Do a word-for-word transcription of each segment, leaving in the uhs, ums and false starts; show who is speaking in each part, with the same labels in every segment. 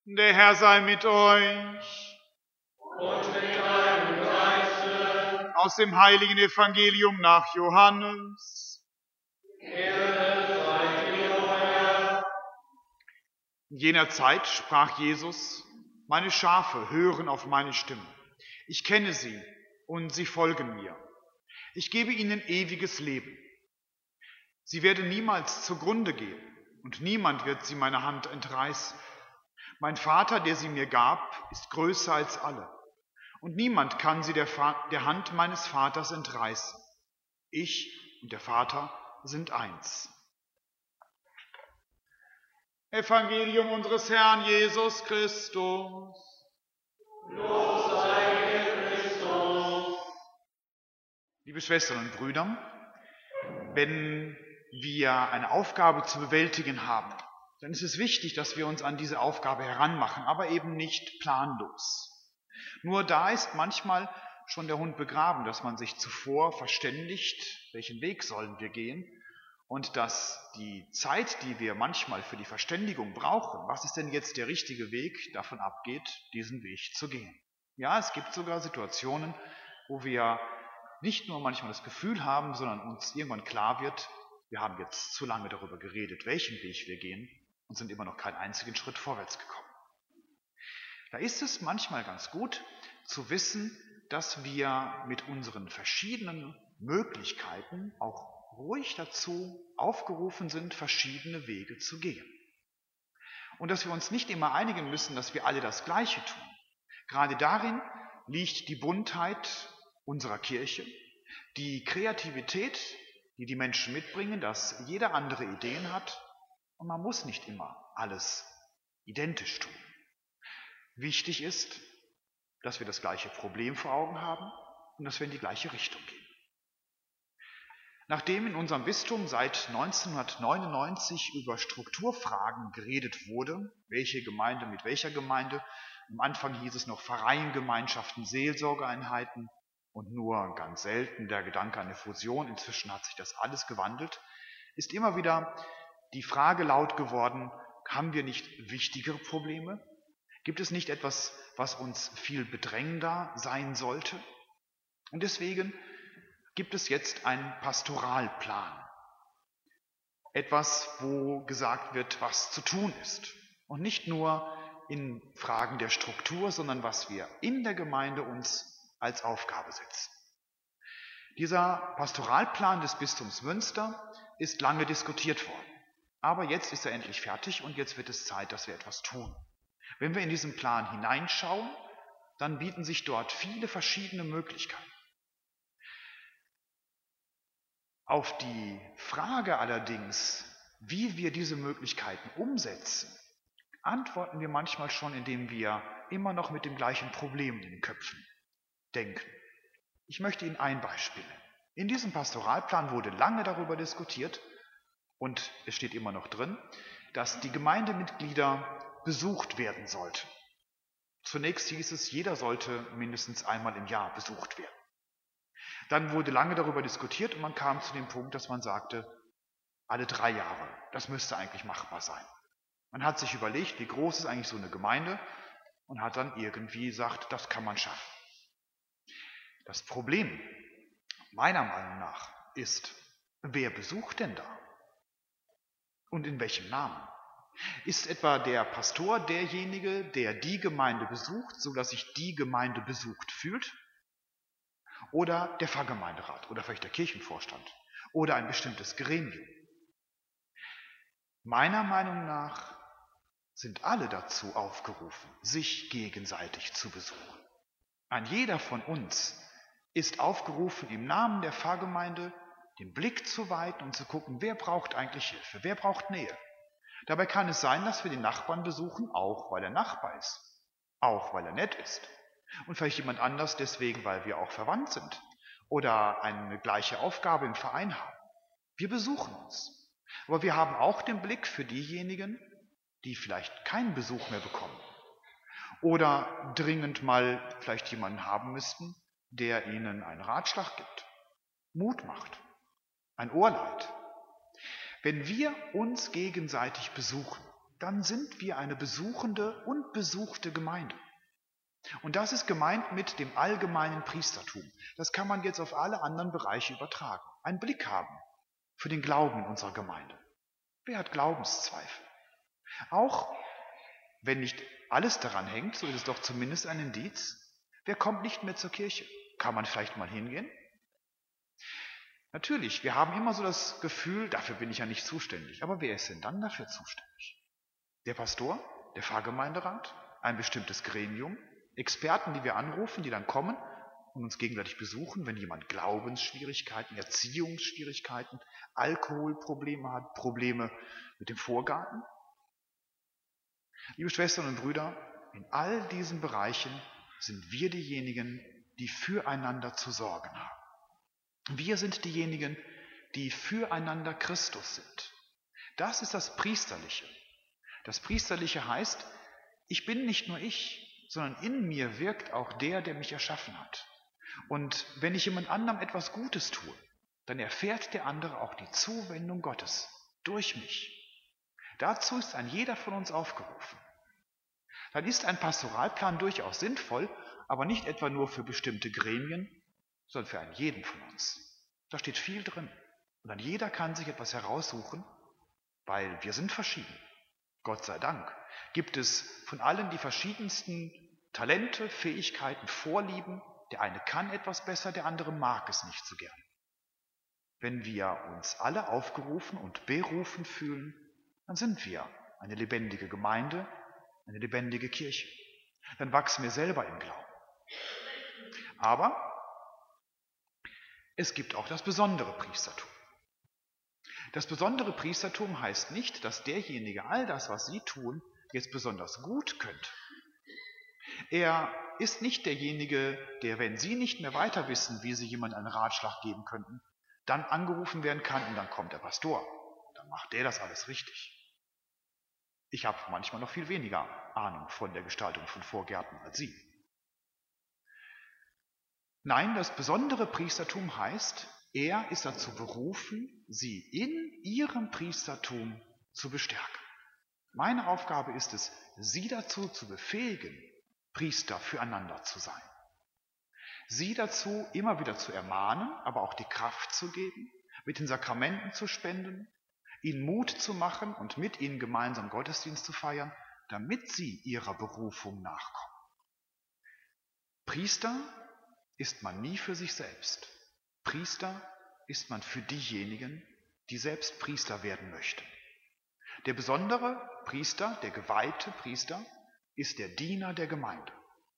Speaker 1: Der Herr sei mit euch.
Speaker 2: Und mit deinem Geiste.
Speaker 1: Aus dem heiligen Evangelium nach Johannes.
Speaker 2: Ehre sei dir, o Herr.
Speaker 1: In jener Zeit sprach Jesus: Meine Schafe hören auf meine Stimme. Ich kenne sie und sie folgen mir. Ich gebe ihnen ewiges Leben. Sie werden niemals zugrunde gehen und niemand wird sie meiner Hand entreißen. Mein Vater, der sie mir gab, ist größer als alle und niemand kann sie der, Fa- der Hand meines Vaters entreißen. Ich und der Vater sind eins. Evangelium unseres Herrn Jesus Christus.
Speaker 2: Lob sei dir, Christus.
Speaker 1: Liebe Schwestern und Brüder, wenn wir eine Aufgabe zu bewältigen haben, dann ist es wichtig, dass wir uns an diese Aufgabe heranmachen, aber eben nicht planlos. Nur da ist manchmal schon der Hund begraben, dass man sich zuvor verständigt, welchen Weg sollen wir gehen, und dass die Zeit, die wir manchmal für die Verständigung brauchen, was ist denn jetzt der richtige Weg, davon abgeht, diesen Weg zu gehen. Ja, es gibt sogar Situationen, wo wir nicht nur manchmal das Gefühl haben, sondern uns irgendwann klar wird, wir haben jetzt zu lange darüber geredet, welchen Weg wir gehen, und sind immer noch keinen einzigen Schritt vorwärts gekommen. Da ist es manchmal ganz gut zu wissen, dass wir mit unseren verschiedenen Möglichkeiten auch ruhig dazu aufgerufen sind, verschiedene Wege zu gehen. Und dass wir uns nicht immer einigen müssen, dass wir alle das Gleiche tun. Gerade darin liegt die Buntheit unserer Kirche, die Kreativität, die die Menschen mitbringen, dass jeder andere Ideen hat und man muss nicht immer alles identisch tun. Wichtig ist, dass wir das gleiche Problem vor Augen haben und dass wir in die gleiche Richtung gehen. Nachdem in unserem Bistum seit neunzehnhundertneunundneunzig über Strukturfragen geredet wurde, welche Gemeinde mit welcher Gemeinde, am Anfang hieß es noch Vereinsgemeinschaften, Seelsorgeeinheiten und nur ganz selten der Gedanke an eine Fusion, inzwischen hat sich das alles gewandelt, ist immer wieder die Frage laut geworden, haben wir nicht wichtigere Probleme? Gibt es nicht etwas, was uns viel bedrängender sein sollte? Und deswegen gibt es jetzt einen Pastoralplan. Etwas, wo gesagt wird, was zu tun ist. Und nicht nur in Fragen der Struktur, sondern was wir in der Gemeinde uns als Aufgabe setzen. Dieser Pastoralplan des Bistums Münster ist lange diskutiert worden. Aber jetzt ist er endlich fertig und jetzt wird es Zeit, dass wir etwas tun. Wenn wir in diesen Plan hineinschauen, dann bieten sich dort viele verschiedene Möglichkeiten. Auf die Frage allerdings, wie wir diese Möglichkeiten umsetzen, antworten wir manchmal schon, indem wir immer noch mit dem gleichen Problem in den Köpfen denken. Ich möchte Ihnen ein Beispiel nennen. In diesem Pastoralplan wurde lange darüber diskutiert und es steht immer noch drin, dass die Gemeindemitglieder besucht werden sollten. Zunächst hieß es, jeder sollte mindestens einmal im Jahr besucht werden. Dann wurde lange darüber diskutiert und man kam zu dem Punkt, dass man sagte, alle drei Jahre, das müsste eigentlich machbar sein. Man hat sich überlegt, wie groß ist eigentlich so eine Gemeinde und hat dann irgendwie gesagt, das kann man schaffen. Das Problem, meiner Meinung nach, ist, wer besucht denn da? Und in welchem Namen? Ist etwa der Pastor derjenige, der die Gemeinde besucht, sodass sich die Gemeinde besucht fühlt? Oder der Pfarrgemeinderat oder vielleicht der Kirchenvorstand oder ein bestimmtes Gremium? Meiner Meinung nach sind alle dazu aufgerufen, sich gegenseitig zu besuchen. Ein jeder von uns ist aufgerufen, im Namen der Pfarrgemeinde den Blick zu weiten und zu gucken, wer braucht eigentlich Hilfe, wer braucht Nähe. Dabei kann es sein, dass wir den Nachbarn besuchen, auch weil er Nachbar ist, auch weil er nett ist. Und vielleicht jemand anders deswegen, weil wir auch verwandt sind oder eine gleiche Aufgabe im Verein haben. Wir besuchen uns. Aber wir haben auch den Blick für diejenigen, die vielleicht keinen Besuch mehr bekommen oder dringend mal vielleicht jemanden haben müssten, der ihnen einen Ratschlag gibt, Mut macht, ein Ohr leiht. Wenn wir uns gegenseitig besuchen, dann sind wir eine besuchende und besuchte Gemeinde. Und das ist gemeint mit dem allgemeinen Priestertum. Das kann man jetzt auf alle anderen Bereiche übertragen. Einen Blick haben für den Glauben in unserer Gemeinde. Wer hat Glaubenszweifel? Auch wenn nicht alles daran hängt, so ist es doch zumindest ein Indiz. Wer kommt nicht mehr zur Kirche? Kann man vielleicht mal hingehen? Natürlich, wir haben immer so das Gefühl, dafür bin ich ja nicht zuständig. Aber wer ist denn dann dafür zuständig? Der Pastor, der Pfarrgemeinderat, ein bestimmtes Gremium, Experten, die wir anrufen, die dann kommen und uns gegenseitig besuchen, wenn jemand Glaubensschwierigkeiten, Erziehungsschwierigkeiten, Alkoholprobleme hat, Probleme mit dem Vorgarten. Liebe Schwestern und Brüder, in all diesen Bereichen sind wir diejenigen, die füreinander zu sorgen haben. Wir sind diejenigen, die füreinander Christus sind. Das ist das Priesterliche. Das Priesterliche heißt, ich bin nicht nur ich, sondern in mir wirkt auch der, der mich erschaffen hat. Und wenn ich jemand anderem etwas Gutes tue, dann erfährt der andere auch die Zuwendung Gottes durch mich. Dazu ist ein jeder von uns aufgerufen. Dann ist ein Pastoralplan durchaus sinnvoll, aber nicht etwa nur für bestimmte Gremien, sondern für einen jeden von uns. Da steht viel drin. Und dann jeder kann sich etwas heraussuchen, weil wir sind verschieden. Gott sei Dank gibt es von allen die verschiedensten Talente, Fähigkeiten, Vorlieben. Der eine kann etwas besser, der andere mag es nicht so gern. Wenn wir uns alle aufgerufen und berufen fühlen, dann sind wir eine lebendige Gemeinde, eine lebendige Kirche. Dann wachsen wir selber im Glauben. Aber es gibt auch das besondere Priestertum. Das besondere Priestertum heißt nicht, dass derjenige all das, was Sie tun, jetzt besonders gut könnte. Er ist nicht derjenige, der, wenn Sie nicht mehr weiter wissen, wie Sie jemandem einen Ratschlag geben könnten, dann angerufen werden kann und dann kommt der Pastor. Dann macht der das alles richtig. Ich habe manchmal noch viel weniger Ahnung von der Gestaltung von Vorgärten als Sie. Nein, das besondere Priestertum heißt, er ist dazu berufen, Sie in Ihrem Priestertum zu bestärken. Meine Aufgabe ist es, Sie dazu zu befähigen, Priester füreinander zu sein. Sie dazu immer wieder zu ermahnen, aber auch die Kraft zu geben, mit den Sakramenten zu spenden, ihnen Mut zu machen und mit ihnen gemeinsam Gottesdienst zu feiern, damit sie ihrer Berufung nachkommen. Priester ist man nie für sich selbst. Priester ist man für diejenigen, die selbst Priester werden möchten. Der besondere Priester, der geweihte Priester, ist der Diener der Gemeinde.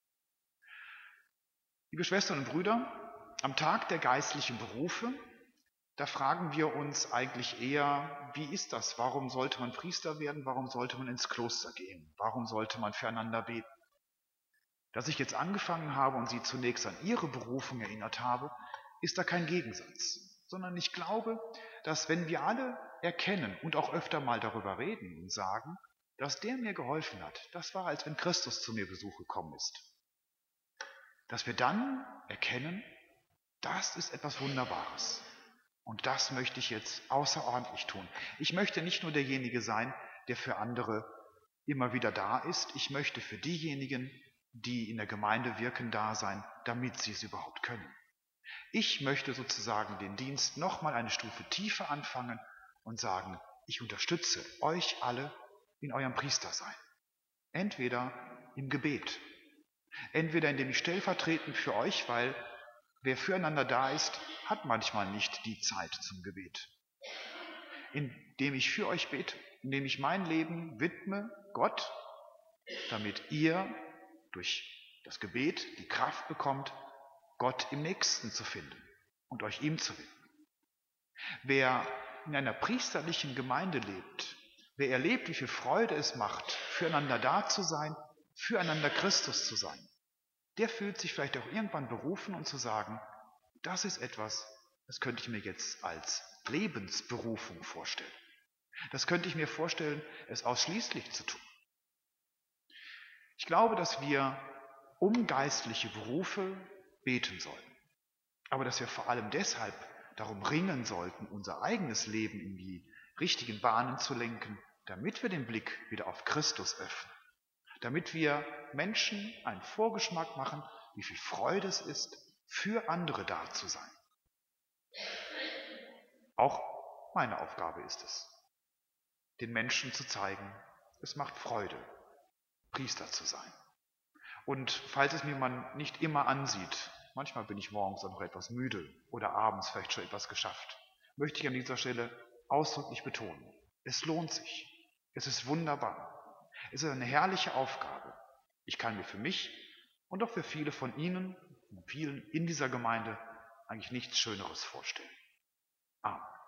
Speaker 1: Liebe Schwestern und Brüder, am Tag der geistlichen Berufe, da fragen wir uns eigentlich eher, wie ist das? Warum sollte man Priester werden? Warum sollte man ins Kloster gehen? Warum sollte man füreinander beten? Dass ich jetzt angefangen habe und Sie zunächst an Ihre Berufung erinnert habe, ist da kein Gegensatz, sondern ich glaube, dass wenn wir alle erkennen und auch öfter mal darüber reden und sagen, dass der mir geholfen hat, das war, als wenn Christus zu mir Besuch gekommen ist, dass wir dann erkennen, das ist etwas Wunderbares. Und das möchte ich jetzt außerordentlich tun. Ich möchte nicht nur derjenige sein, der für andere immer wieder da ist. Ich möchte für diejenigen, die in der Gemeinde wirken, da sein, damit sie es überhaupt können. Ich möchte sozusagen den Dienst nochmal eine Stufe tiefer anfangen und sagen, ich unterstütze euch alle in eurem Priestersein. Entweder im Gebet, entweder indem ich stellvertretend für euch, weil wer füreinander da ist, hat manchmal nicht die Zeit zum Gebet. Indem ich für euch bete, indem ich mein Leben widme Gott, damit ihr durch das Gebet die Kraft bekommt, Gott im Nächsten zu finden und euch ihm zu widmen. Wer in einer priesterlichen Gemeinde lebt, wer erlebt, wie viel Freude es macht, füreinander da zu sein, füreinander Christus zu sein, der fühlt sich vielleicht auch irgendwann berufen und zu sagen, das ist etwas, das könnte ich mir jetzt als Lebensberufung vorstellen. Das könnte ich mir vorstellen, es ausschließlich zu tun. Ich glaube, dass wir um geistliche Berufe beten sollten, aber dass wir vor allem deshalb darum ringen sollten, unser eigenes Leben in die richtigen Bahnen zu lenken, damit wir den Blick wieder auf Christus öffnen, damit wir Menschen einen Vorgeschmack machen, wie viel Freude es ist, für andere da zu sein. Auch meine Aufgabe ist es, den Menschen zu zeigen, es macht Freude, Priester zu sein. Und falls es mir man nicht immer ansieht, manchmal bin ich morgens auch noch etwas müde oder abends vielleicht schon etwas geschafft, möchte ich an dieser Stelle ausdrücklich betonen, es lohnt sich, es ist wunderbar, es ist eine herrliche Aufgabe. Ich kann mir für mich und auch für viele von Ihnen, von vielen in dieser Gemeinde, eigentlich nichts Schöneres vorstellen. Amen.